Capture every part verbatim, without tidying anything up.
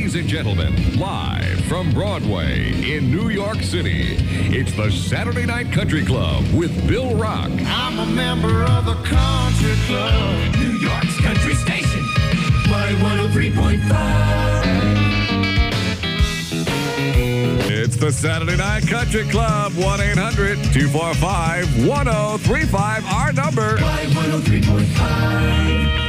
Ladies and gentlemen, live from Broadway in New York City, it's the Saturday Night Country Club with Bill Rock. I'm a member of the Country Club, New York's country station, Y one oh three point five. It's the Saturday Night Country Club, one eight hundred two four five one oh three five, our number. Y one oh three point five.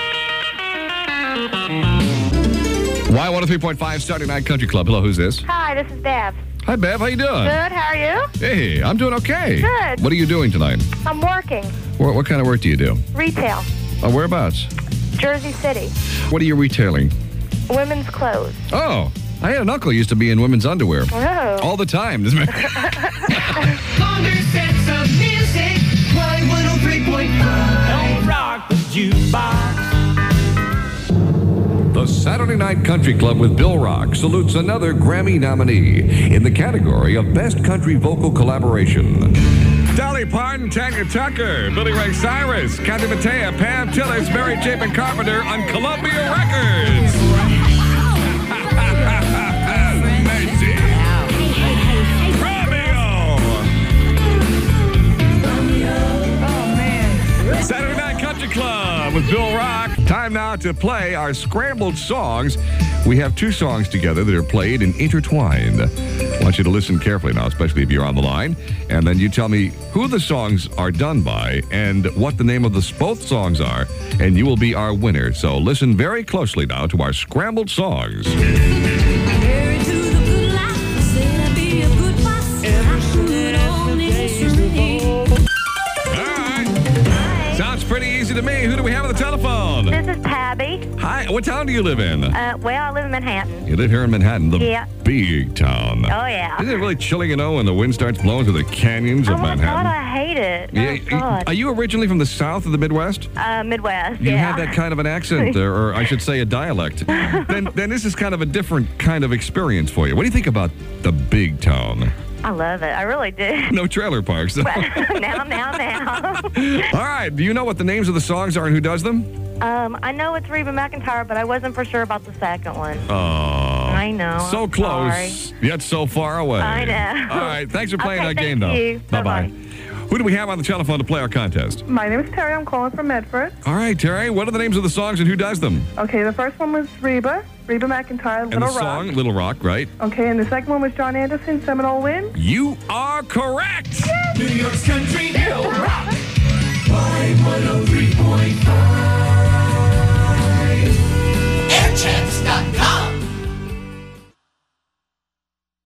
Y one oh three point five Saturday Night Country Club. Hello, who's this? Hi, this is Bev. Hi, Bev. How you doing? Good, how are you? Hey, I'm doing okay. Good. What are you doing tonight? I'm working. What, what kind of work do you do? Retail. Uh, whereabouts? Jersey City. What are you retailing? Women's clothes. Oh, I had an uncle who used to be in women's underwear. Oh. All the time. Longer sets of music, Y one oh three point five. Don't rock the jukebox. The Saturday Night Country Club with Bill Rock salutes another Grammy nominee in the category of Best Country Vocal Collaboration. Dolly Parton, Tanya Tucker, Billy Ray Cyrus, Kathy Mattea, Pam Tillis, Mary Chapin Carpenter on Columbia Records. Amazing. Romeo. Saturday Night Country Club with Bill Rock. Time now to play our scrambled songs. We have two songs together that are played and intertwined. I want you to listen carefully now, especially if you're on the line. And then you tell me who the songs are done by and what the name of the both songs are, and you will be our winner. So listen very closely now to our scrambled songs. Married to the good life, said I'd be a good boss. I should only All right. Sounds pretty easy to me. Who do we have on the telephone? This is Tabby. Hi. What town do you live in? Uh, well, I live in Manhattan. You live here in Manhattan, the Yeah. big town. Oh, yeah. Isn't it really chilly, you know, when the wind starts blowing through the canyons Oh, of my Manhattan? God, I hate it. Yeah, Oh, God. are you originally from the south of the Midwest? Uh, Midwest, You yeah. have that kind of an accent, or, or I should say a dialect. then, then this is kind of a different kind of experience for you. What do you think about the big town? I love it. I really do. No trailer parks. All now, now, now. right. Do you know what the names of the songs are and who does them? um, I know it's Reba McEntire, but I wasn't for sure about the second one. Oh. I know. So I'm close, sorry. yet so far away. I know. All right. Thanks for playing Okay, our thank game, though. you. Bye-bye. Bye-bye. Who do we have on the telephone to play our contest? My name is Terry. I'm calling from Medford. All right, Terry. What are the names of the songs and who does them? Okay, the first one was Reba, Reba McEntire, And Little the Rock. song, Little Rock, right? Okay, and the second one was John Anderson, Seminole Wind. You are correct. New York's country, Bill Rock, Y one oh three point five.